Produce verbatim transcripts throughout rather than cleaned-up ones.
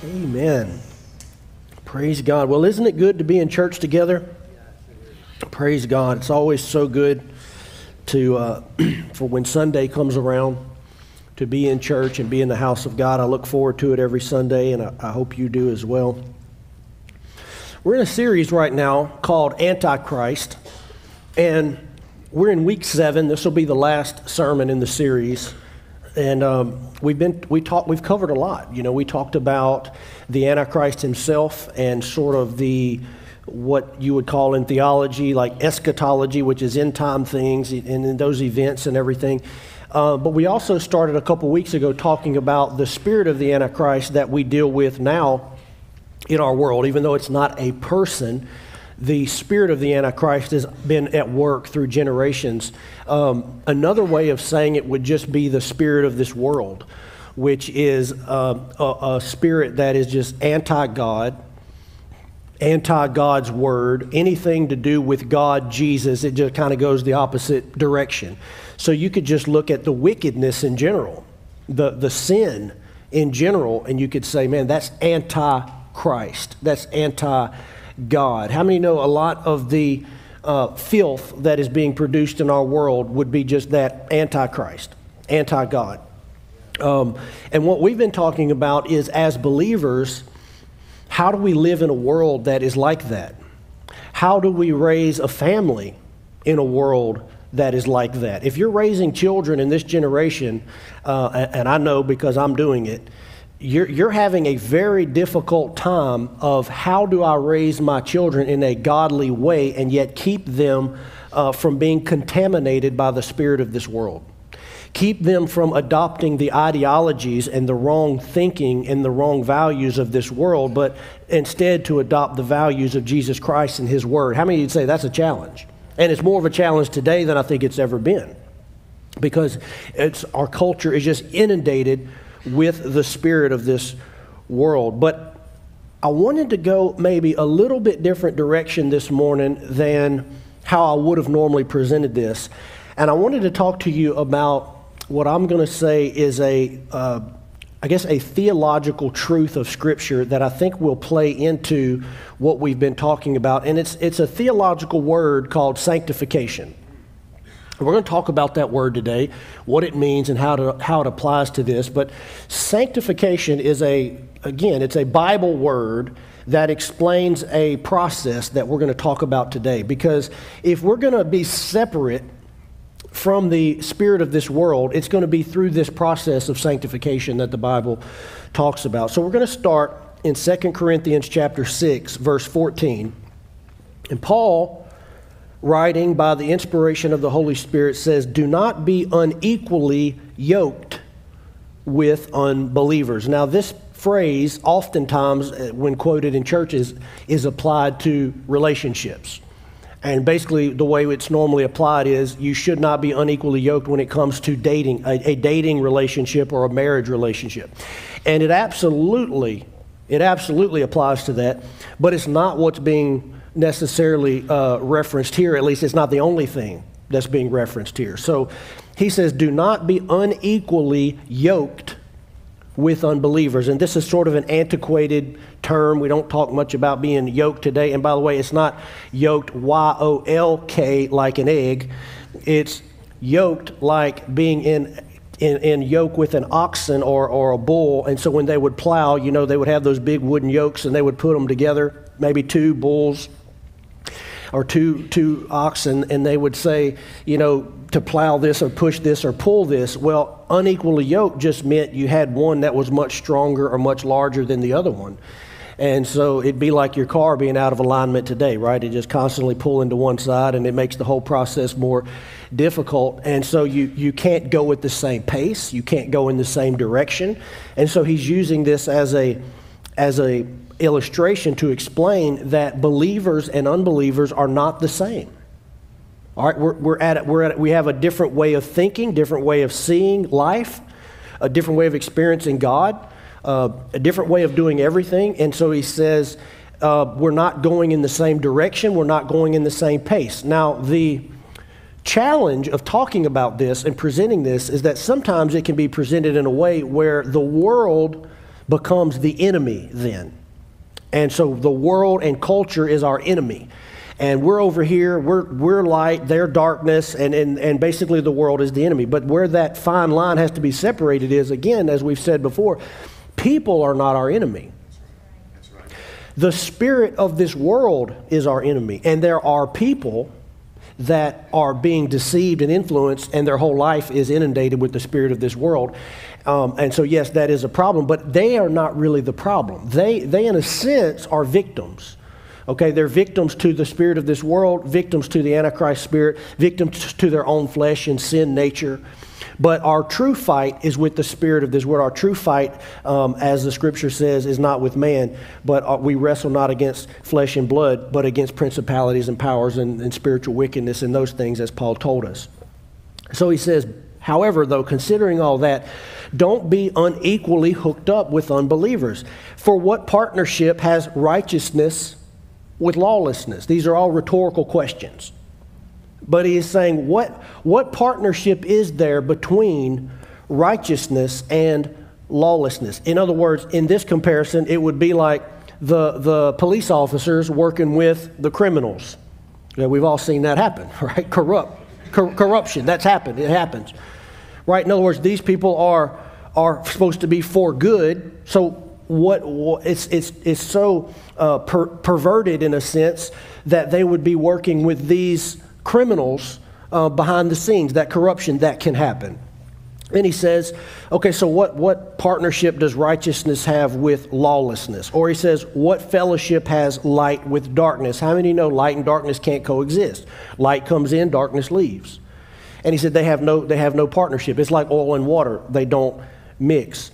Amen. Praise God. Well, isn't it good to be in church together? Praise God. It's always so good to, uh, for when Sunday comes around, to be in church and be in the house of God. I look forward to it every Sunday, and I, I hope you do as well. We're in a series right now called Antichrist, and we're in week seven. This will be the last sermon in the series. And um, we've been we talked we've covered a lot. You know, we talked about the Antichrist himself and sort of the what you would call in theology like eschatology, which is end time things and, and those events and everything. Uh, but we also started a couple weeks ago talking about the spirit of the Antichrist that we deal with now in our world, even though it's not a person. The spirit of the Antichrist has been at work through generations. Um, another way of saying it would just be the spirit of this world, which is uh, a, a spirit that is just anti-God, anti-God's word, anything to do with God, Jesus, it just kind of goes the opposite direction. So you could just look at the wickedness in general, the, the sin in general, and you could say, man, that's anti-Christ, that's anti God. How many know a lot of the uh, filth that is being produced in our world would be just that, antichrist, anti-God? Um, and what we've been talking about is, as believers, how do we live in a world that is like that? How do we raise a family in a world that is like that? If you're raising children in this generation, uh, and I know because I'm doing it, You're, you're having a very difficult time of how do I raise my children in a godly way and yet keep them uh, from being contaminated by the spirit of this world. Keep them from adopting the ideologies and the wrong thinking and the wrong values of this world, but instead to adopt the values of Jesus Christ and His Word. How many of you'd say that's a challenge? And it's more of a challenge today than I think it's ever been, because it's our culture is just inundated with the spirit of this world. But I wanted to go maybe a little bit different direction this morning than how I would have normally presented this. And I wanted to talk to you about what I'm going to say is a, uh, I guess, a theological truth of Scripture that I think will play into what we've been talking about. And it's it's a theological word called sanctification. We're going to talk about that word today, what it means and how to, how it applies to this. But sanctification is a, again, it's a Bible word that explains a process that we're going to talk about today. Because if we're going to be separate from the spirit of this world, it's going to be through this process of sanctification that the Bible talks about. So we're going to start in Second Corinthians chapter six, verse fourteen. And Paul, writing by the inspiration of the Holy Spirit, says, "Do not be unequally yoked with unbelievers." Now, this phrase, oftentimes, when quoted in churches, is applied to relationships. And basically, the way it's normally applied is you should not be unequally yoked when it comes to dating, a, a dating relationship or a marriage relationship. And it absolutely, it absolutely applies to that, but it's not what's being necessarily uh, referenced here. At least it's not the only thing that's being referenced here. So he says, do not be unequally yoked with unbelievers. And this is sort of an antiquated term. We don't talk much about being yoked today. And by the way, it's not yoked, Y O L K, like an egg. It's yoked like being in in, in yoke with an oxen or, or a bull. And so when they would plow, you know, they would have those big wooden yokes and they would put them together, maybe two bulls or two two oxen, and they would say, you know, to plow this or push this or pull this. Well, unequally yoked just meant you had one that was much stronger or much larger than the other one. And so it'd be like your car being out of alignment today, right? It just constantly pulling to one side, and it makes the whole process more difficult. And so you, you can't go at the same pace. You can't go in the same direction. And so he's using this as a as a illustration to explain that believers and unbelievers are not the same. All right, we're, we're at it. We're at it. We have a different way of thinking, different way of seeing life, a different way of experiencing God, uh, a different way of doing everything. And so he says uh, we're not going in the same direction. We're not going in the same pace. Now, the challenge of talking about this and presenting this is that sometimes it can be presented in a way where the world becomes the enemy then. And so the world and culture is our enemy. And we're over here, we're, we're light, they're darkness, and, and, and basically the world is the enemy. But where that fine line has to be separated is, again, as we've said before, people are not our enemy. That's right. That's right. The spirit of this world is our enemy. And there are people that are being deceived and influenced, and their whole life is inundated with the spirit of this world. Um, and so, yes, that is a problem, but they are not really the problem. They, they in a sense, are victims. Okay, they're victims to the spirit of this world, victims to the Antichrist spirit, victims to their own flesh and sin nature. But our true fight is with the spirit of this world. Our true fight, um, as the scripture says, is not with man, but uh, we wrestle not against flesh and blood, but against principalities and powers and, and spiritual wickedness and those things, as Paul told us. So he says, however, though, considering all that, don't be unequally hooked up with unbelievers. For what partnership has righteousness with lawlessness? These are all rhetorical questions. But he is saying, what, what partnership is there between righteousness and lawlessness? In other words, in this comparison, it would be like the, the police officers working with the criminals. Yeah, we've all seen that happen, right? Corrupt, cor- corruption, that's happened. It happens. Right? In other words, these people are, are supposed to be for good. So what, what it's, it's, it's so uh, per, perverted in a sense that they would be working with these criminals uh, behind the scenes, that corruption that can happen. And he says, okay, so what, what partnership does righteousness have with lawlessness? Or he says, what fellowship has light with darkness? How many know light and darkness can't coexist? Light comes in, darkness leaves. And he said they have no, they have no partnership. It's like oil and water. They don't mix.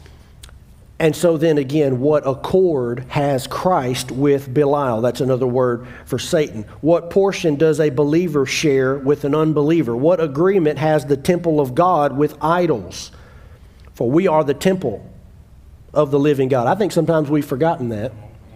And so then again, what accord has Christ with Belial? That's another word for Satan. What portion does a believer share with an unbeliever? What agreement has the temple of God with idols? For we are the temple of the living God. I think sometimes we've forgotten that.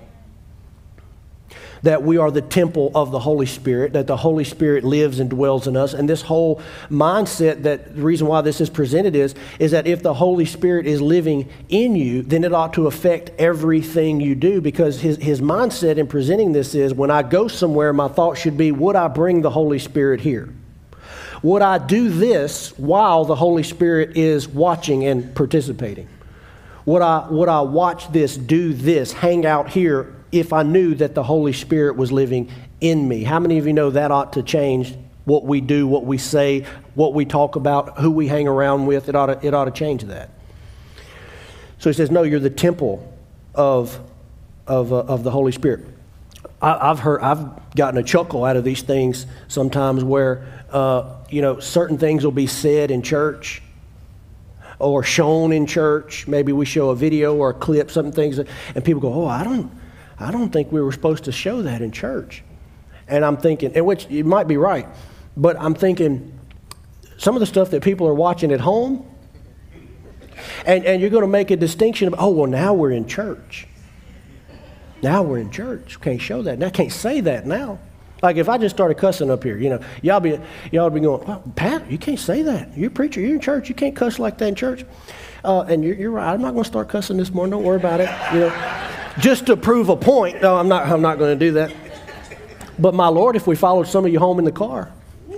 That we are the temple of the Holy Spirit, that the Holy Spirit lives and dwells in us. And this whole mindset, that the reason why this is presented is, is that if the Holy Spirit is living in you, then it ought to affect everything you do, because his, his mindset in presenting this is, when I go somewhere, my thought should be, would I bring the Holy Spirit here? Would I do this while the Holy Spirit is watching and participating? Would I, would I watch this, do this, hang out here, if I knew that the Holy Spirit was living in me? How many of you know that ought to change what we do, what we say, what we talk about, who we hang around with? It ought to, it ought to change that. So he says, no, you're the temple of, of, uh, of the Holy Spirit. I, I've heard, I've gotten a chuckle out of these things sometimes where, uh, you know, certain things will be said in church or shown in church. Maybe we show a video or a clip, something things, and people go, oh, I don't, I don't think we were supposed to show that in church. And I'm thinking, and which you might be right, but I'm thinking some of the stuff that people are watching at home, and, and you're going to make a distinction of, oh, well, now we're in church. Now we're in church. Can't show that. Now can't say that now. Like if I just started cussing up here, you know, y'all be y'all be going, well, Pat, you can't say that. You're a preacher. You're in church. You can't cuss like that in church. Uh, and you're, you're right. I'm not going to start cussing this morning. Don't worry about it. You know. Just to prove a point. No, I'm not, I'm not going to do that. But my Lord, if we followed some of you home in the car.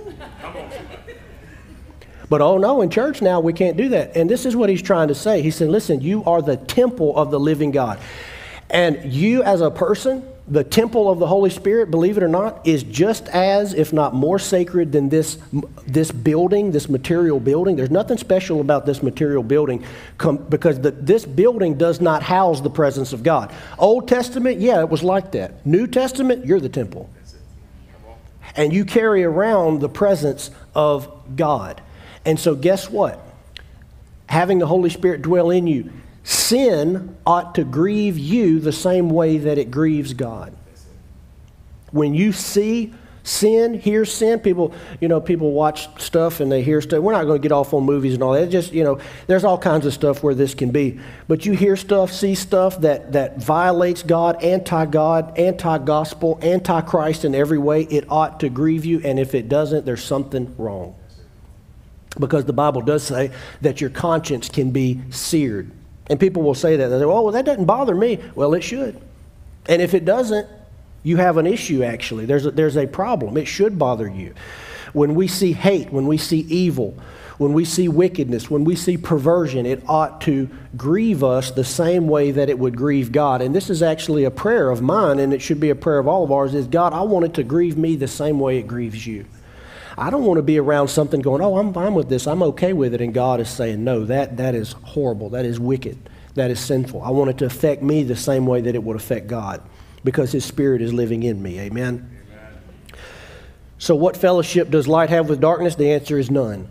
But oh no, in church now we can't do that. And this is what he's trying to say. He said, listen, you are the temple of the living God. And you as a person, the temple of the Holy Spirit, believe it or not, is just as, if not more sacred than this, this building, this material building. There's nothing special about this material building com- because the, this building does not house the presence of God. Old Testament, yeah, it was like that. New Testament, you're the temple. And you carry around the presence of God. And so guess what? Having the Holy Spirit dwell in you, sin ought to grieve you the same way that it grieves God. When you see sin, hear sin, people, you know, people watch stuff and they hear stuff. We're not going to get off on movies and all that. It's just, you know, there's all kinds of stuff where this can be. But you hear stuff, see stuff that, that violates God, anti-God, anti-gospel, anti-Christ in every way. It ought to grieve you. And if it doesn't, there's something wrong. Because the Bible does say that your conscience can be seared. And people will say that. They say, oh, well, that doesn't bother me. Well, it should. And if it doesn't, you have an issue, actually. There's a, there's a problem. It should bother you. When we see hate, when we see evil, when we see wickedness, when we see perversion, it ought to grieve us the same way that it would grieve God. And this is actually a prayer of mine, and it should be a prayer of all of ours, is God, I want it to grieve me the same way it grieves you. I don't want to be around something going, oh, I'm fine with this, I'm okay with it, and God is saying, no, that, that is horrible, that is wicked, that is sinful. I want it to affect me the same way that it would affect God, because His Spirit is living in me. Amen? Amen. So what fellowship does light have with darkness? The answer is none.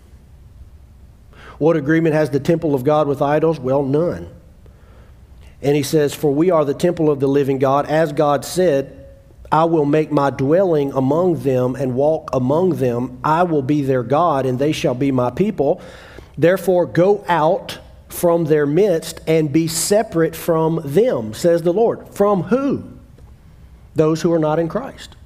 What agreement has the temple of God with idols? Well, none. And he says, for we are the temple of the living God. As God said, I will make my dwelling among them and walk among them. I will be their God, and they shall be my people. Therefore, go out from their midst and be separate from them, says the Lord. From who? Those who are not in Christ.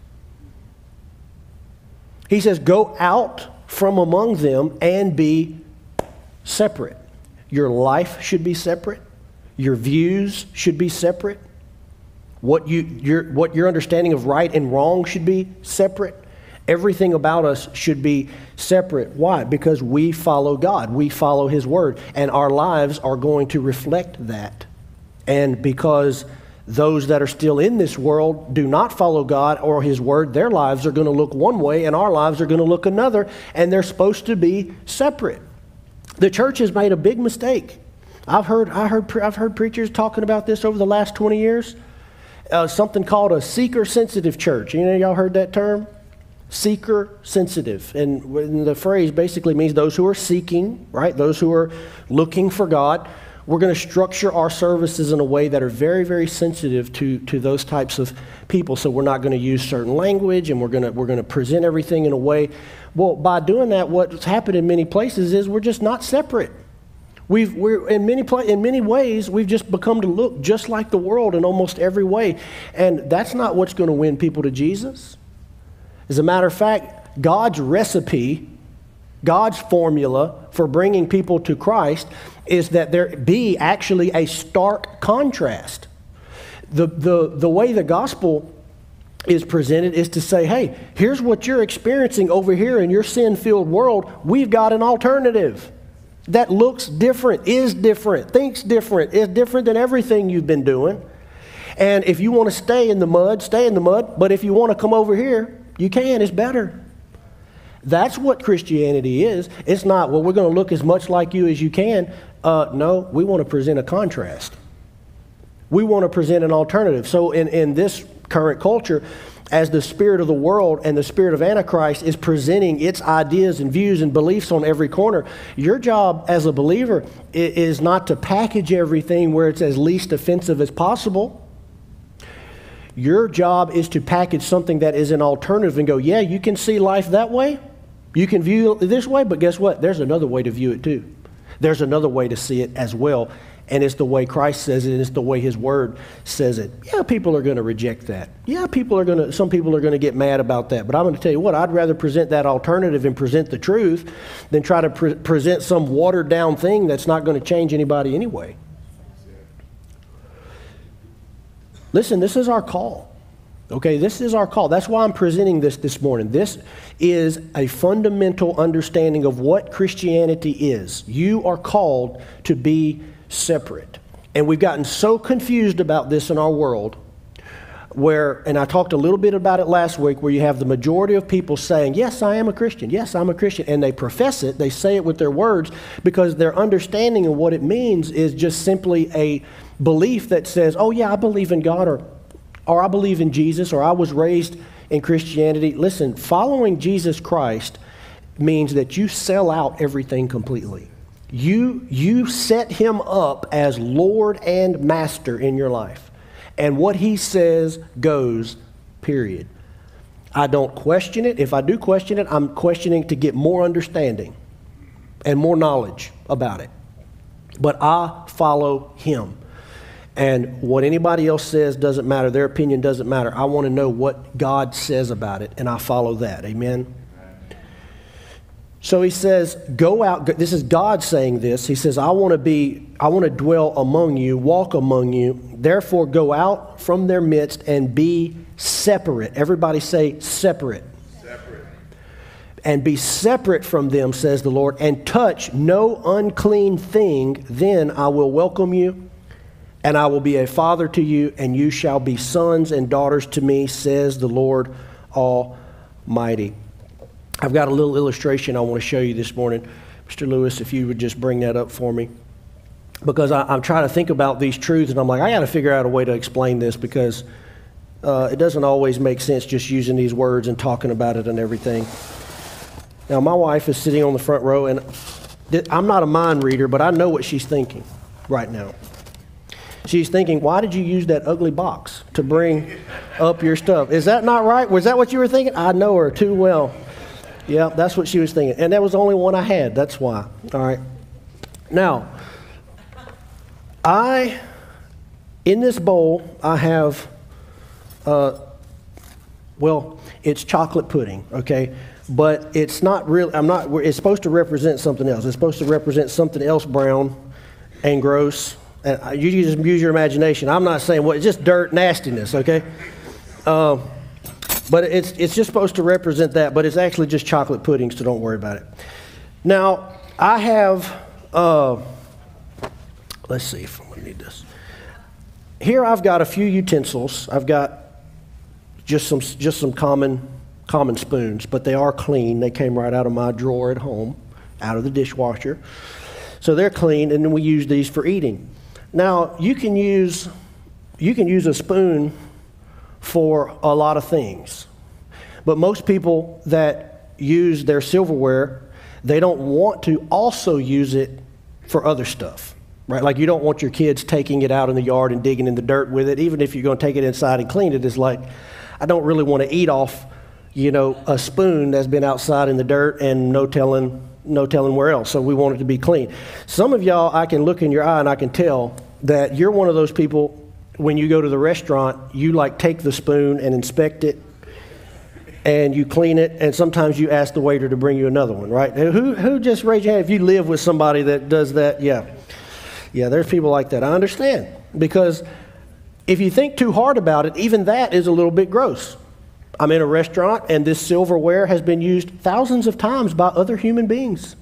He says, go out from among them and be separate. Your life should be separate. Your views should be separate. What you your what your understanding of right and wrong should be separate. Everything about us should be separate. Why? Because we follow God. We follow His Word. And our lives are going to reflect that. And because those that are still in this world do not follow God or His Word, their lives are going to look one way and our lives are going to look another. And they're supposed to be separate. The church has made a big mistake. I've heard, I heard, I've heard preachers talking about this over the last twenty years. Uh, something called a seeker-sensitive church. You know, y'all heard that term? Seeker-sensitive. And the phrase basically means those who are seeking, right? Those who are looking for God. We're going to structure our services in a way that are very, very sensitive to, to those types of people. So we're not going to use certain language, and we're going to we're going to present everything in a way. Well, by doing that, what's happened in many places is we're just not separate. We've we're in many pla- in many ways we've just become to look just like the world in almost every way, and that's not what's going to win people to Jesus. As a matter of fact, God's recipe, God's formula for bringing people to Christ is that there be actually a stark contrast. The, the, the way the gospel is presented is to say, hey, here's what you're experiencing over here in your sin-filled world. We've got an alternative that looks different, is different, thinks different, is different than everything you've been doing. And if you want to stay in the mud, stay in the mud. But if you want to come over here, you can. It's better. That's what Christianity is. It's not, well, we're going to look as much like you as you can. Uh, no, we want to present a contrast. We want to present an alternative. So in, in this current culture, as the spirit of the world and the spirit of Antichrist is presenting its ideas and views and beliefs on every corner, your job as a believer is not to package everything where it's as least offensive as possible. Your job is to package something that is an alternative and go, yeah, you can see life that way. You can view it this way, but guess what? There's another way to view it too. There's another way to see it as well. And it's the way Christ says it, and it's the way His Word says it. Yeah, people are going to reject that. Yeah, people are going to, some people are going to get mad about that. But I'm going to tell you what, I'd rather present that alternative and present the truth than try to pre- present some watered down thing that's not going to change anybody anyway. Listen, this is our call. Okay, this is our call. That's why I'm presenting this this morning. This is a fundamental understanding of what Christianity is. You are called to be separate. And we've gotten so confused about this in our world where, and I talked a little bit about it last week, where you have the majority of people saying, yes, I am a Christian. Yes, I'm a Christian. And they profess it. They say it with their words because their understanding of what it means is just simply a belief that says, oh yeah, I believe in God, or or I believe in Jesus, or I was raised in Christianity. Listen, following Jesus Christ means that you sell out everything completely. You, you set Him up as Lord and Master in your life. And what He says goes, period. I don't question it. If I do question it, I'm questioning to get more understanding and more knowledge about it. But I follow Him. And what anybody else says doesn't matter. Their opinion doesn't matter. I want to know what God says about it, and I follow that. Amen? So he says, go out. This is God saying this. He says, I want to be, I want to dwell among you, walk among you. Therefore, go out from their midst and be separate. Everybody say separate. Separate. And be separate from them, says the Lord, and touch no unclean thing. Then I will welcome you, and I will be a father to you, and you shall be sons and daughters to me, says the Lord Almighty. I've got a little illustration I want to show you this morning. Mister Lewis, if you would just bring that up for me. Because I, I'm trying to think about these truths, and I'm like, I got to figure out a way to explain this, because uh, it doesn't always make sense just using these words and talking about it and everything. Now, my wife is sitting on the front row, and th- I'm not a mind reader, but I know what she's thinking right now. She's thinking, why did you use that ugly box to bring up your stuff? Is that not right? Was that what you were thinking? I know her too well. Yeah, that's what she was thinking. And that was the only one I had. That's why. All right. Now, I, in this bowl, I have, uh, well, it's chocolate pudding, okay? But it's not really, I'm not, it's supposed to represent something else. It's supposed to represent something else brown and gross. And you just use your imagination. I'm not saying what, it's just dirt nastiness, okay? Um, But it's it's just supposed to represent that, but it's actually just chocolate pudding, so don't worry about it. Now, I have, uh, let's see if I need this. Here I've got a few utensils. I've got just some just some common common spoons, but they are clean. They came right out of my drawer at home, out of the dishwasher. So they're clean, and then we use these for eating. Now, you can use you can use a spoon for a lot of things. But most people that use their silverware, they don't want to also use it for other stuff, right? Like you don't want your kids taking it out in the yard and digging in the dirt with it. Even if you're going to take it inside and clean it, it's like, I don't really want to eat off, you know, a spoon that's been outside in the dirt and no telling, no telling where else. So we want it to be clean. Some of y'all, I can look in your eye and I can tell that you're one of those people. When you go to the restaurant, you like take the spoon and inspect it, and you clean it, and sometimes you ask the waiter to bring you another one, right? Who who just raise your hand if you live with somebody that does that? Yeah. Yeah, there's people like that. I understand. Because if you think too hard about it, even that is a little bit gross. I'm in a restaurant, and this silverware has been used thousands of times by other human beings.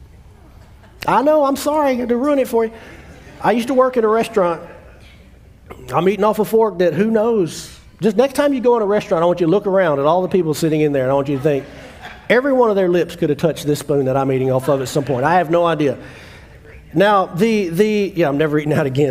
I know, I'm sorry to ruin it for you. I used to work at a restaurant. I'm eating off a fork that who knows. Just next time you go in a restaurant, I want you to look around at all the people sitting in there, and I want you to think, every one of their lips could have touched this spoon that I'm eating off of at some point. I have no idea. Now, the, the yeah, I'm never eating out again.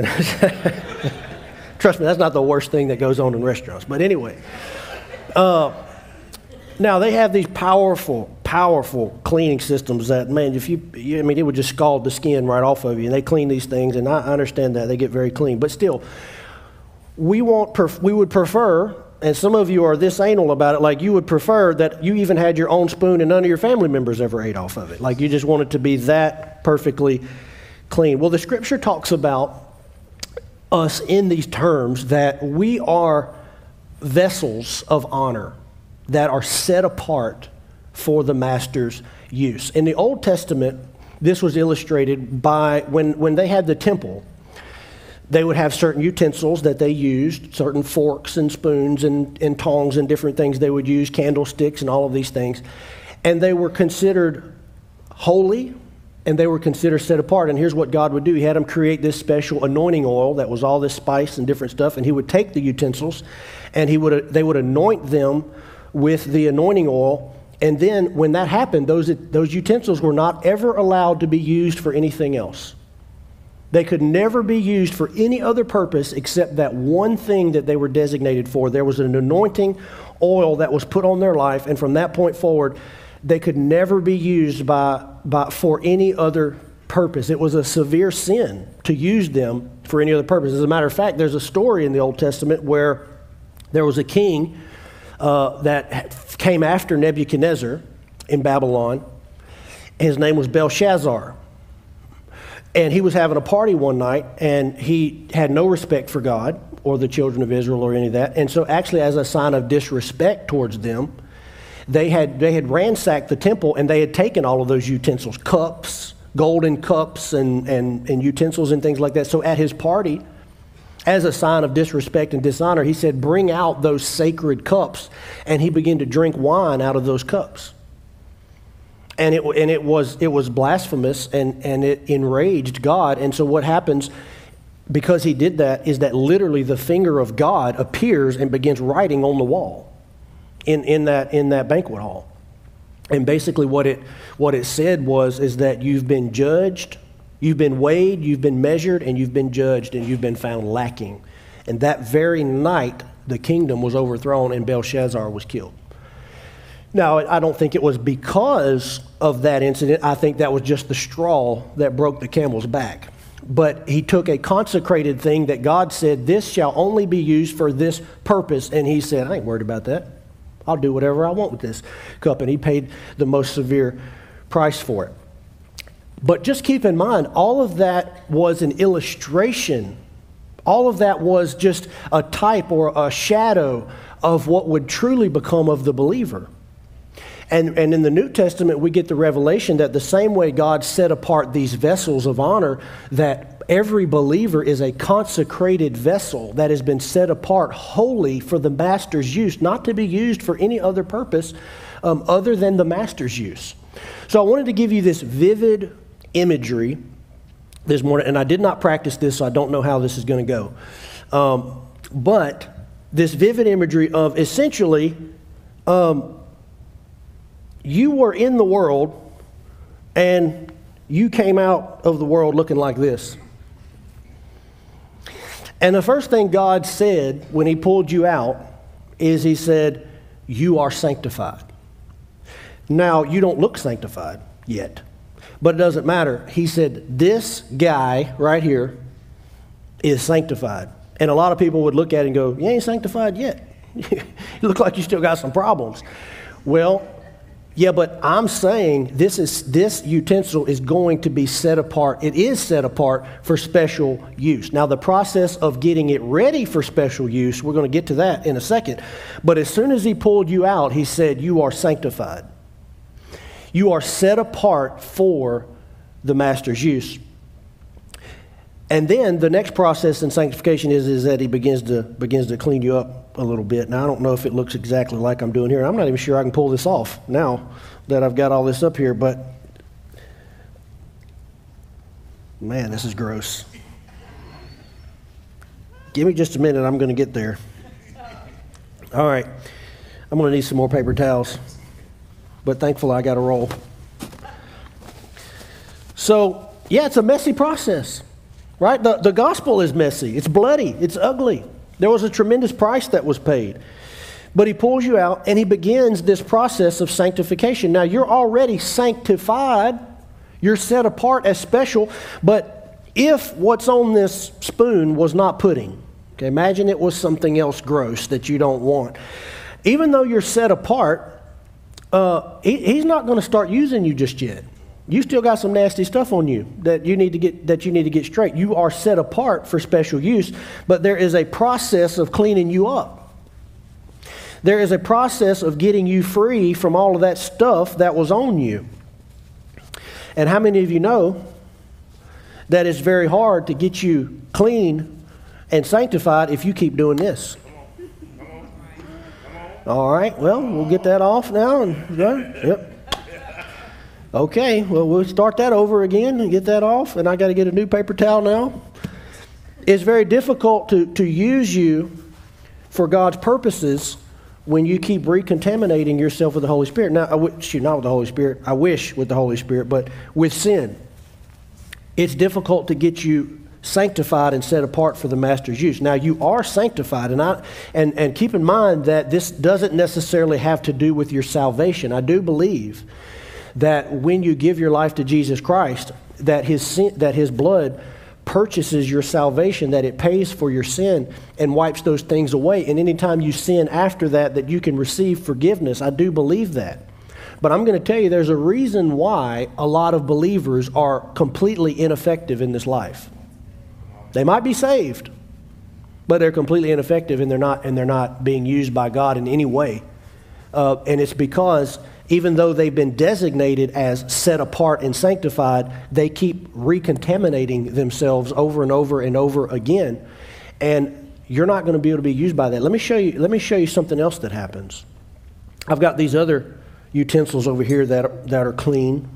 Trust me, that's not the worst thing that goes on in restaurants. But anyway, uh, now they have these powerful, powerful cleaning systems that, man, if you, you, I mean, it would just scald the skin right off of you. And they clean these things, and I understand that. They get very clean. But still, we want, pref- we would prefer, and some of you are this anal about it, like you would prefer that you even had your own spoon and none of your family members ever ate off of it. Like you just want it to be that perfectly clean. Well, the scripture talks about us in these terms that we are vessels of honor that are set apart for the master's use. In the Old Testament, this was illustrated by when, when they had the temple. They would have certain utensils that they used, certain forks and spoons and, and tongs and different things they would use, candlesticks and all of these things. And they were considered holy, and they were considered set apart. And here's what God would do. He had them create this special anointing oil that was all this spice and different stuff, and he would take the utensils, and he would they would anoint them with the anointing oil. And then when that happened, those, those utensils were not ever allowed to be used for anything else. They could never be used for any other purpose except that one thing that they were designated for. There was an anointing oil that was put on their life, and from that point forward, they could never be used by, by for any other purpose. It was a severe sin to use them for any other purpose. As a matter of fact, there's a story in the Old Testament where there was a king uh, that came after Nebuchadnezzar in Babylon. His name was Belshazzar. And he was having a party one night, and he had no respect for God or the children of Israel or any of that. And so actually, as a sign of disrespect towards them, they had, they had ransacked the temple, and they had taken all of those utensils, cups, golden cups and, and, and utensils and things like that. So at his party, as a sign of disrespect and dishonor, he said, bring out those sacred cups. And he began to drink wine out of those cups. And it, and it was it was blasphemous, and, and it enraged God. And so what happens, because he did that, is that literally the finger of God appears and begins writing on the wall in, in, that, in that banquet hall. And basically what it, what it said was is that you've been judged, you've been weighed, you've been measured, and you've been judged, and you've been found lacking. And that very night, the kingdom was overthrown and Belshazzar was killed. Now, I don't think it was because of that incident. I think that was just the straw that broke the camel's back. But he took a consecrated thing that God said, this shall only be used for this purpose. And he said, I ain't worried about that. I'll do whatever I want with this cup. And he paid the most severe price for it. But just keep in mind, all of that was an illustration. All of that was just a type or a shadow of what would truly become of the believer. And, and in the New Testament, we get the revelation that the same way God set apart these vessels of honor, that every believer is a consecrated vessel that has been set apart wholly for the master's use, not to be used for any other purpose um, other than the master's use. So I wanted to give you this vivid imagery this morning, and I did not practice this, so I don't know how this is going to go. Um, but this vivid imagery of essentially, um, you were in the world, and you came out of the world looking like this. And the first thing God said when he pulled you out is he said, you are sanctified. Now, you don't look sanctified yet, but it doesn't matter. He said, this guy right here is sanctified. And a lot of people would look at it and go, you ain't sanctified yet. You look like you still got some problems. Well, yeah, but I'm saying this is this utensil is going to be set apart. It is set apart for special use. Now, the process of getting it ready for special use, we're going to get to that in a second. But as soon as he pulled you out, he said, you are sanctified. You are set apart for the master's use. And then the next process in sanctification is, is that he begins to begins to clean you up a little bit. Now, I don't know if it looks exactly like I'm doing here. I'm not even sure I can pull this off now that I've got all this up here, but man, this is gross. Give me just a minute. I'm going to get there. All right. I'm going to need some more paper towels, but thankfully I got a roll. So, yeah, it's a messy process. Right? The, the gospel is messy. It's bloody. It's ugly. There was a tremendous price that was paid. But he pulls you out and he begins this process of sanctification. Now, you're already sanctified. You're set apart as special. But if what's on this spoon was not pudding, okay, imagine it was something else gross that you don't want. Even though you're set apart, uh, he, he's not going to start using you just yet. You still got some nasty stuff on you that you need to get that you need to get straight. You are set apart for special use, but there is a process of cleaning you up. There is a process of getting you free from all of that stuff that was on you. And how many of you know that it's very hard to get you clean and sanctified if you keep doing this? All right, well, we'll get that off now. And, yep. Okay, well, we'll start that over again and get that off, and I got to get a new paper towel now. It's very difficult to, to use you for God's purposes when you keep recontaminating yourself with the Holy Spirit. Now, I wish, not with the Holy Spirit, I wish with the Holy Spirit, but with sin. It's difficult to get you sanctified and set apart for the master's use. Now, you are sanctified, and I and, and keep in mind that this doesn't necessarily have to do with your salvation. I do believe that when you give your life to Jesus Christ, that his sin, that his blood purchases your salvation, that it pays for your sin and wipes those things away. And anytime you sin after that, that you can receive forgiveness. I do believe that. But I'm going to tell you, there's a reason why a lot of believers are completely ineffective in this life. They might be saved, but they're completely ineffective, and they're not, and they're not being used by God in any way Uh, and it's because even though they've been designated as set apart and sanctified, they keep recontaminating themselves over and over and over again. And you're not going to be able to be used by that. Let me show you, let me show you something else that happens. I've got these other utensils over here that are, that are clean.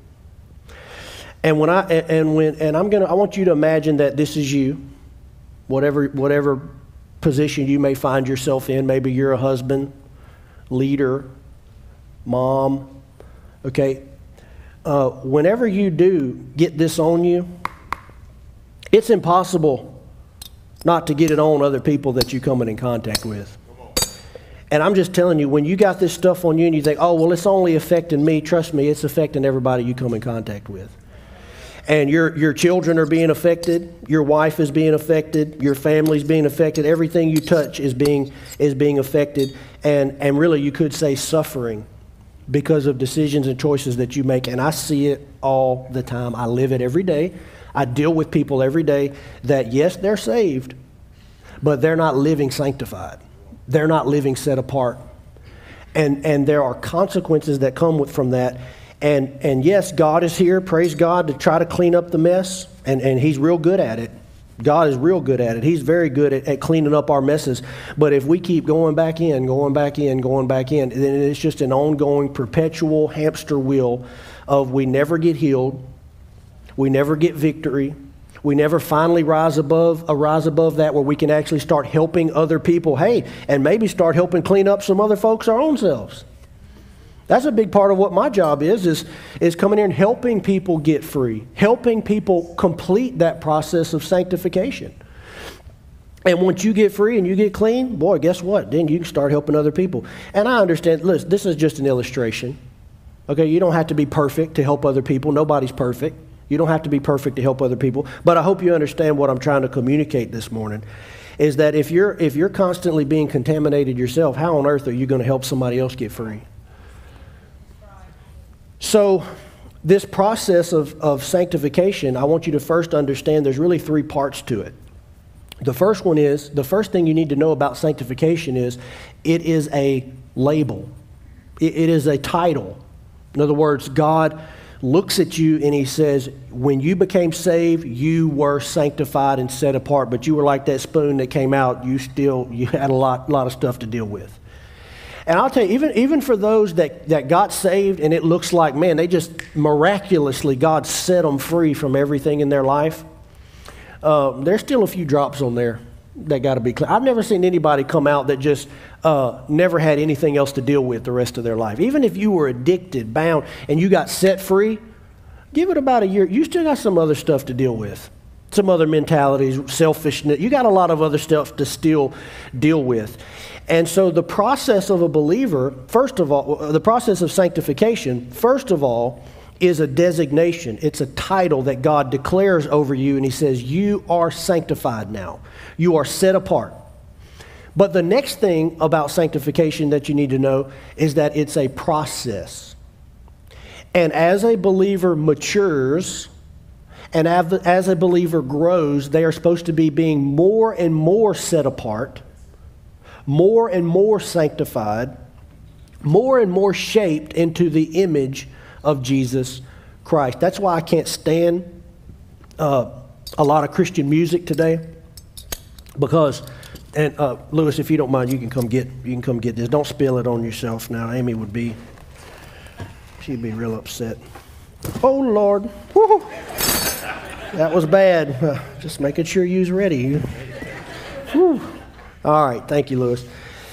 And when I and when and I'm gonna I want you to imagine that this is you, whatever whatever position you may find yourself in. Maybe you're a husband, leader, mom. Okay. Uh, whenever you do get this on you, it's impossible not to get it on other people that you're coming in contact with. And I'm just telling you, when you got this stuff on you and you think, oh, well, it's only affecting me, trust me, it's affecting everybody you come in contact with. And your your children are being affected, your wife is being affected, your family's being affected, everything you touch is being is being affected, and, and really you could say suffering because of decisions and choices that you make. And I see it all the time. I live it every day. I deal with people every day that, yes, they're saved, but they're not living sanctified. They're not living set apart. And and there are consequences that come with, from that. And and yes, God is here, praise God, to try to clean up the mess. And, and He's real good at it. God is real good at it. He's very good at, at cleaning up our messes. But if we keep going back in, going back in, going back in, then it's just an ongoing, perpetual hamster wheel of we never get healed, we never get victory, we never finally rise above, uh, rise above that where we can actually start helping other people. Hey, and maybe start helping clean up some other folks our own selves. That's a big part of what my job is, is, is coming here and helping people get free, helping people complete that process of sanctification. And once you get free and you get clean, boy, guess what? Then you can start helping other people. And I understand, listen, this is just an illustration. Okay, you don't have to be perfect to help other people. Nobody's perfect. You don't have to be perfect to help other people. But I hope you understand what I'm trying to communicate this morning, is that if you're, if you're constantly being contaminated yourself, how on earth are you going to help somebody else get free? So this process of, of sanctification, I want you to first understand there's really three parts to it. The first one is, the first thing you need to know about sanctification is it is a label. It, it is a title. In other words, God looks at you and He says, when you became saved, you were sanctified and set apart, but you were like that spoon that came out. You still, you had a lot, lot of stuff to deal with. And I'll tell you, even, even for those that, that got saved and it looks like, man, they just miraculously, God set them free from everything in their life, uh, there's still a few drops on there that got to be clean. I've never seen anybody come out that just uh, never had anything else to deal with the rest of their life. Even if you were addicted, bound, and you got set free, give it about a year. You still got some other stuff to deal with. Some other mentalities, selfishness. You got a lot of other stuff to still deal with. And so the process of a believer, first of all, the process of sanctification, first of all, is a designation. It's a title that God declares over you, and He says, you are sanctified now. You are set apart. But the next thing about sanctification that you need to know is that it's a process. And as a believer matures, and as a believer grows, they are supposed to be being more and more set apart, more and more sanctified, more and more shaped into the image of Jesus Christ. That's why I can't stand uh, a lot of Christian music today, because, and uh, Lewis, if you don't mind, you can come get you can come get this. Don't spill it on yourself now. Amy would be, she'd be real upset. Oh Lord, woo-hoo. That was bad. Uh, just making sure you was ready. Whew. All right, thank you, Lewis.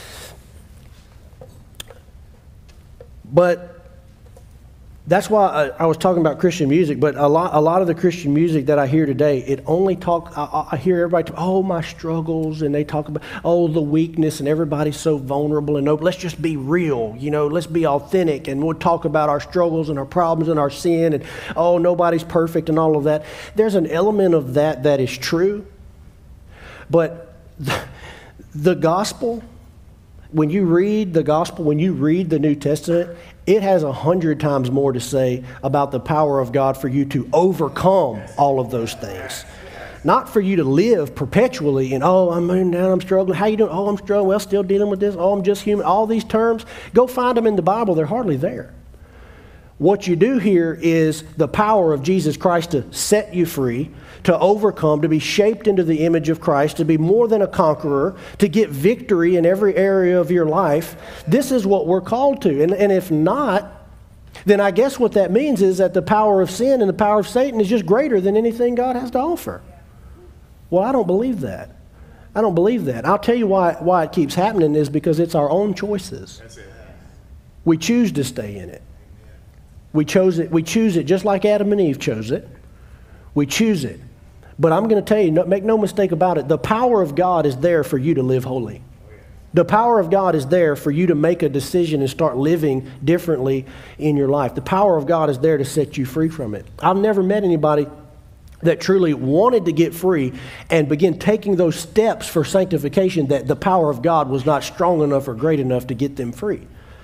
But that's why I, I was talking about Christian music. But a lot, a lot of the Christian music that I hear today, it only talk. I, I hear everybody talk, oh, my struggles, and they talk about oh the weakness, and everybody's so vulnerable. And no, let's just be real, you know. Let's be authentic, and we'll talk about our struggles and our problems and our sin, and oh, nobody's perfect, and all of that. There's an element of that that is true, but the, the gospel. When you read the gospel, when you read the New Testament, it has a hundred times more to say about the power of God for you to overcome all of those things. Not for you to live perpetually in, oh, I'm moving down, I'm struggling. How you doing? Oh, I'm struggling. Well, still dealing with this. Oh, I'm just human. All these terms, go find them in the Bible. They're hardly there. What you do here is the power of Jesus Christ to set you free, to overcome, to be shaped into the image of Christ, to be more than a conqueror, to get victory in every area of your life. This is what we're called to. And, and if not, then I guess what that means is that the power of sin and the power of Satan is just greater than anything God has to offer. Well, I don't believe that. I don't believe that. I'll tell you why, why it keeps happening is because it's our own choices. We choose to stay in it. We chose it. We choose it just like Adam and Eve chose it. We choose it. But I'm going to tell you, no, make no mistake about it, the power of God is there for you to live holy. The power of God is there for you to make a decision and start living differently in your life. The power of God is there to set you free from it. I've never met anybody that truly wanted to get free and begin taking those steps for sanctification that the power of God was not strong enough or great enough to get them free.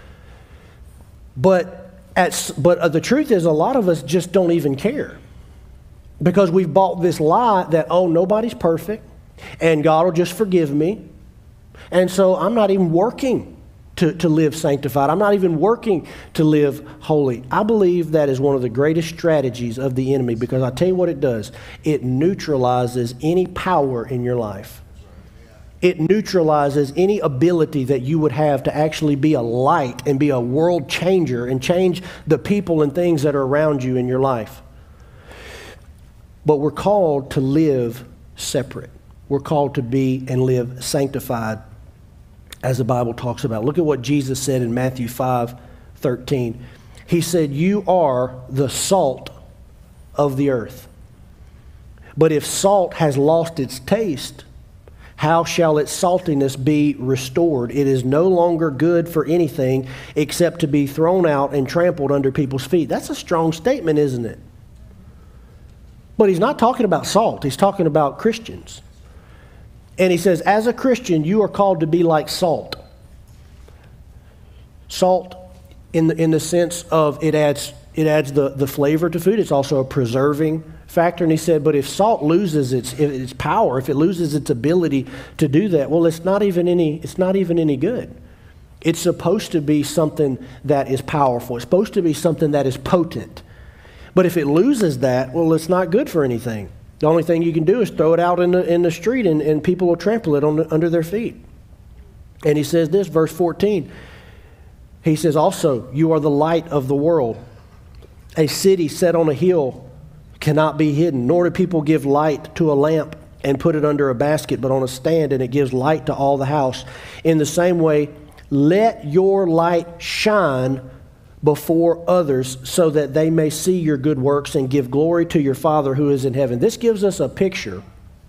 But At, but uh, the truth is, a lot of us just don't even care because we've bought this lie that, oh, nobody's perfect and God will just forgive me. And so I'm not even working to, to live sanctified. I'm not even working to live holy. I believe that is one of the greatest strategies of the enemy because I'll tell you what it does. It neutralizes any power in your life. It neutralizes any ability that you would have to actually be a light and be a world changer and change the people and things that are around you in your life. But we're called to live separate. We're called to be and live sanctified, as the Bible talks about. Look at what Jesus said in Matthew five thirteen. He said, "You are the salt of the earth. But if salt has lost its taste, how shall its saltiness be restored? It is no longer good for anything except to be thrown out and trampled under people's feet." That's a strong statement, isn't it? But he's not talking about salt. He's talking about Christians. And he says, as a Christian, you are called to be like salt. Salt in the, in the sense of it adds, it adds the, the flavor to food. It's also a preserving factor. And he said, but if salt loses its, its power, if it loses its ability to do that, well, it's not even any, it's not even any good. It's supposed to be something that is powerful. It's supposed to be something that is potent. But if it loses that, well, it's not good for anything. The only thing you can do is throw it out in the, in the street and, and people will trample it on the, under their feet. And he says this, verse fourteen. He says also, you are the light of the world. A city set on a hill cannot be hidden, nor do people give light to a lamp and put it under a basket, but on a stand, and it gives light to all the house. In the same way, let your light shine before others so that they may see your good works and give glory to your Father who is in heaven. This gives us a picture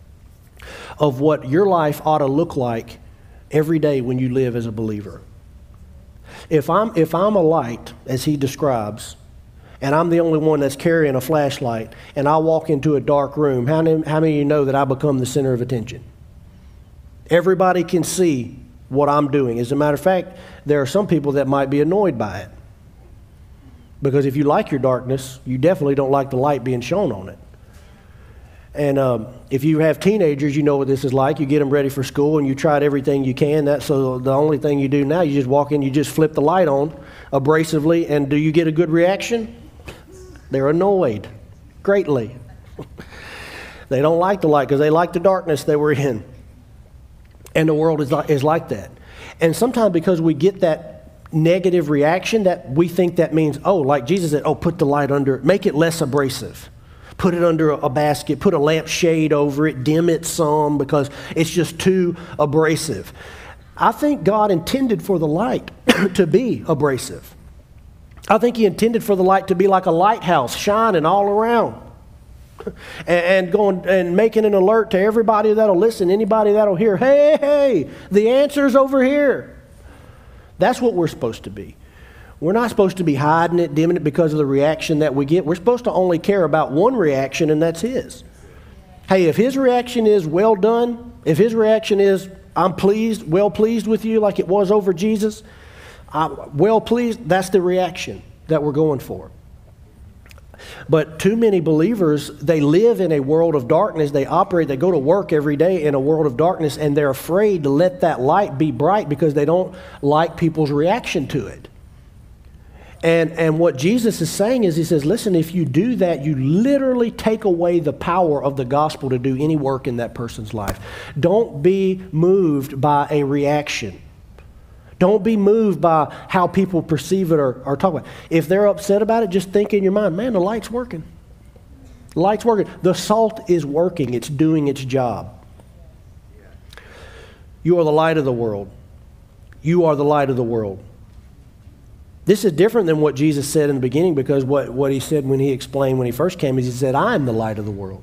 of what your life ought to look like every day when you live as a believer. If I'm, if I'm a light, as he describes, and I'm the only one that's carrying a flashlight, and I walk into a dark room, how many, how many of you know that I become the center of attention? Everybody can see what I'm doing. As a matter of fact, there are some people that might be annoyed by it. Because if you like your darkness, you definitely don't like the light being shown on it. And um, if you have teenagers, you know what this is like. You get them ready for school and you tried everything you can. That's so the only thing you do now, you just walk in, you just flip the light on abrasively, and do you get a good reaction? They're annoyed greatly. They don't like the light because they like the darkness they were in. And the world is like, is like that. And sometimes because we get that negative reaction, that we think that means, oh, like Jesus said, oh, put the light under, make it less abrasive. Put it under a basket, put a lampshade over it, dim it some because it's just too abrasive. I think God intended for the light to be abrasive. I think he intended for the light to be like a lighthouse, shining all around. And going and making an alert to everybody that'll listen, anybody that'll hear, hey, hey, the answer's over here. That's what we're supposed to be. We're not supposed to be hiding it, dimming it because of the reaction that we get. We're supposed to only care about one reaction, and that's his. Hey, if his reaction is well done, if his reaction is I'm pleased, well pleased with you like it was over Jesus, I'm well pleased, that's the reaction that we're going for. But too many believers, they live in a world of darkness. They operate, they go to work every day in a world of darkness, and they're afraid to let that light be bright because they don't like people's reaction to it. And, and what Jesus is saying is, he says, listen, if you do that, you literally take away the power of the gospel to do any work in that person's life. Don't be moved by a reaction. Don't be moved by how people perceive it or, or talk about it. If they're upset about it, just think in your mind, man, the light's working. The light's working. The salt is working. It's doing its job. You are the light of the world. You are the light of the world. This is different than what Jesus said in the beginning, because what, what he said when he explained when he first came is he said, I am the light of the world.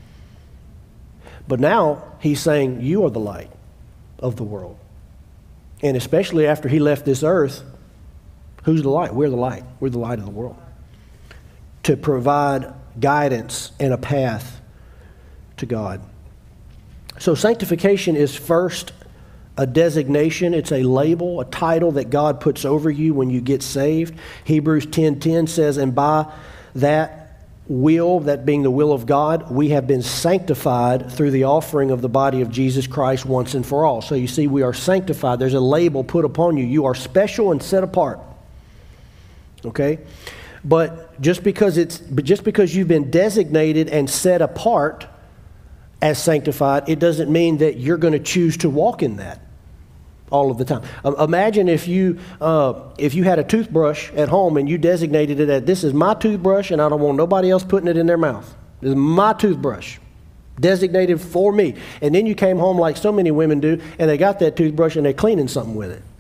But now he's saying, you are the light of the world. And especially after he left this earth, who's the light? We're the light. We're the light of the world. To provide guidance and a path to God. So sanctification is first a designation. It's a label, a title that God puts over you when you get saved. Hebrews ten ten says, and by that will, that being the will of God, we have been sanctified through the offering of the body of Jesus Christ once and for all. So you see, we are sanctified. There's a label put upon you. You are special and set apart. Okay? But just because it's but just because you've been designated and set apart as sanctified, it doesn't mean that you're going to choose to walk in that all of the time. Um, imagine if you uh, if you had a toothbrush at home and you designated it as, this is my toothbrush and I don't want nobody else putting it in their mouth. This is my toothbrush, designated for me. And then you came home like so many women do, and they got that toothbrush and they're cleaning something with it.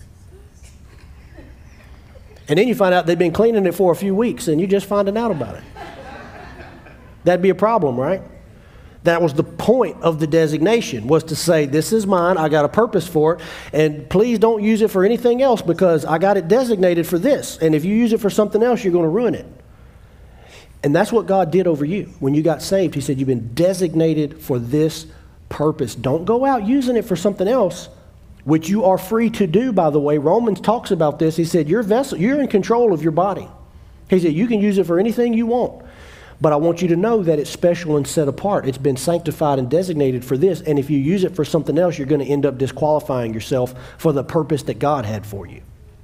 And then you find out they've been cleaning it for a few weeks and you're just finding out about it. That'd be a problem, right? That was the point of the designation, was to say, this is mine, I got a purpose for it, and please don't use it for anything else because I got it designated for this. And if you use it for something else, you're going to ruin it. And that's what God did over you. When you got saved, he said, you've been designated for this purpose. Don't go out using it for something else, which you are free to do, by the way. Romans talks about this. He said, your vessel, you're in control of your body. He said, you can use it for anything you want. But I want you to know that it's special and set apart. It's been sanctified and designated for this. And if you use it for something else, you're going to end up disqualifying yourself for the purpose that God had for you.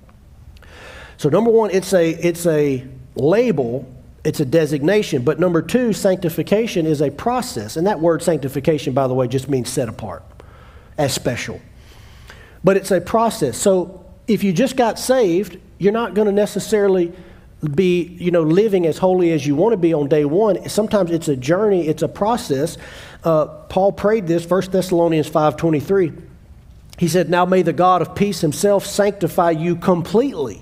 So number one, it's a, it's a label. It's a designation. But number two, sanctification is a process. And that word sanctification, by the way, just means set apart as special. But it's a process. So if you just got saved, you're not going to necessarily be, you know, living as holy as you want to be on day one. Sometimes it's a journey, it's a process. Uh, Paul prayed this, First Thessalonians five twenty-three. He said, now may the God of peace himself sanctify you completely.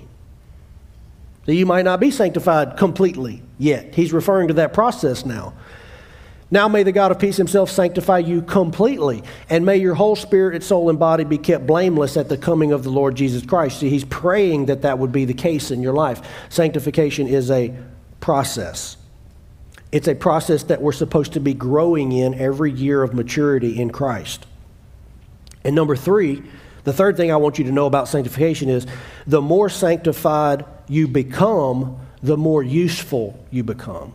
So you might not be sanctified completely yet. He's referring to that process now. Now may the God of peace himself sanctify you completely, and may your whole spirit, soul, and body be kept blameless at the coming of the Lord Jesus Christ. See, he's praying that that would be the case in your life. Sanctification is a process. It's a process that we're supposed to be growing in every year of maturity in Christ. And number three, the third thing I want you to know about sanctification is the more sanctified you become, the more useful you become.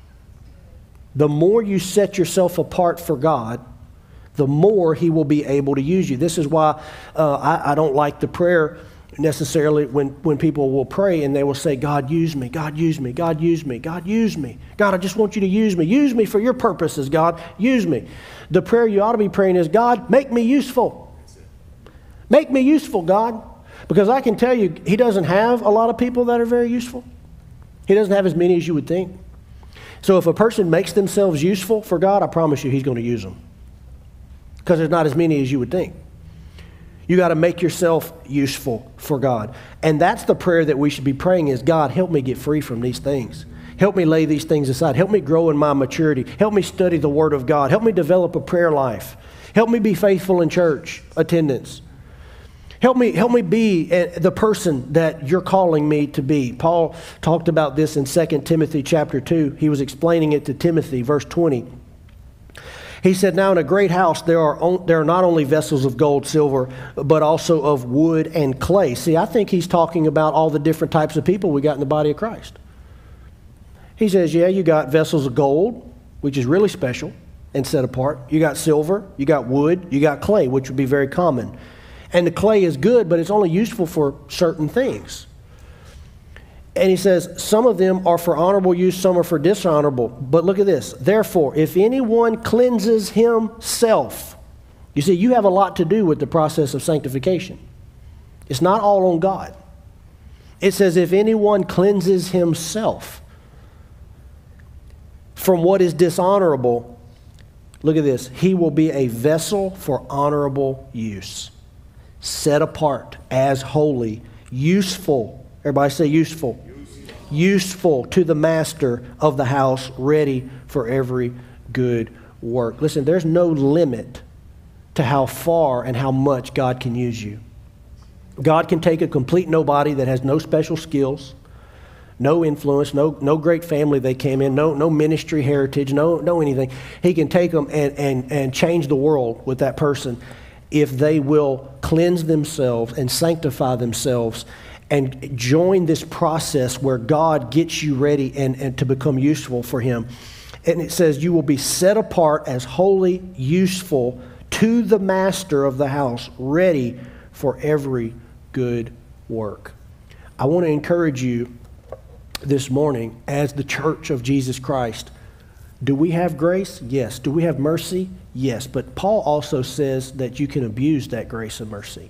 The more you set yourself apart for God, the more he will be able to use you. This is why uh, I, I don't like the prayer necessarily when, when people will pray and they will say, God, use me, God, use me, God, use me, God, use me. God, I just want you to use me. Use me for your purposes, God, use me. The prayer you ought to be praying is, God, make me useful. Make me useful, God. Because I can tell you, he doesn't have a lot of people that are very useful. He doesn't have as many as you would think. So if a person makes themselves useful for God, I promise you he's going to use them. Because there's not as many as you would think. You got to make yourself useful for God. And that's the prayer that we should be praying is, God, help me get free from these things. Help me lay these things aside. Help me grow in my maturity. Help me study the Word of God. Help me develop a prayer life. Help me be faithful in church attendance. Help me, help me be the person that you're calling me to be. Paul talked about this in Second Timothy chapter two. He was explaining it to Timothy, verse twenty. He said, now in a great house there are, there are not only vessels of gold, silver, but also of wood and clay. See, I think he's talking about all the different types of people we got in the body of Christ. He says, yeah, you got vessels of gold, which is really special and set apart. You got silver, you got wood, you got clay, which would be very common. And the clay is good, but it's only useful for certain things. And he says, some of them are for honorable use, some are for dishonorable. But look at this. Therefore, if anyone cleanses himself, you see, you have a lot to do with the process of sanctification. It's not all on God. It says, if anyone cleanses himself from what is dishonorable, look at this, he will be a vessel for honorable use, set apart as holy, useful. Everybody say useful. Useful. Useful to the master of the house, ready for every good work. Listen, there's no limit to how far and how much God can use you. God can take a complete nobody that has no special skills, no influence, no, no great family they came in, no, no ministry heritage, no, no anything. He can take them and, and, and change the world with that person if they will cleanse themselves and sanctify themselves and join this process where God gets you ready and, and to become useful for Him. And it says you will be set apart as holy, useful to the master of the house, ready for every good work. I want to encourage you this morning as the church of Jesus Christ. Do we have grace? Yes. Do we have mercy? Yes. But Paul also says that you can abuse that grace and mercy.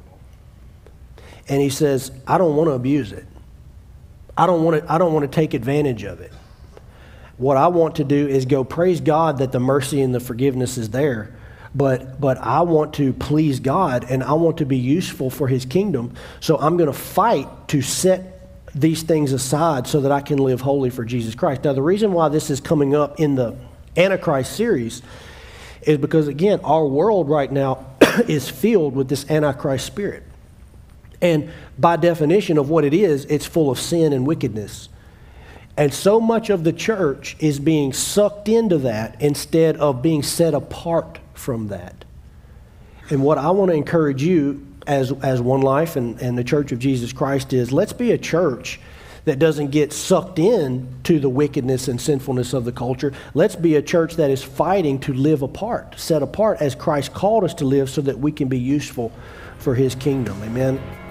And he says, I don't want to abuse it. I don't want to, I don't want to take advantage of it. What I want to do is go praise God that the mercy and the forgiveness is there. But, but I want to please God and I want to be useful for His kingdom. So I'm going to fight to set these things aside so that I can live holy for Jesus Christ. Now, the reason why this is coming up in the Antichrist series is because, again, our world right now is filled with this Antichrist spirit. And by definition of what it is, it's full of sin and wickedness. And so much of the church is being sucked into that instead of being set apart from that. And what I want to encourage you as, as One Life and, and the Church of Jesus Christ is, let's be a church that doesn't get sucked in to the wickedness and sinfulness of the culture. Let's be a church that is fighting to live apart, set apart as Christ called us to live so that we can be useful for His kingdom. Amen.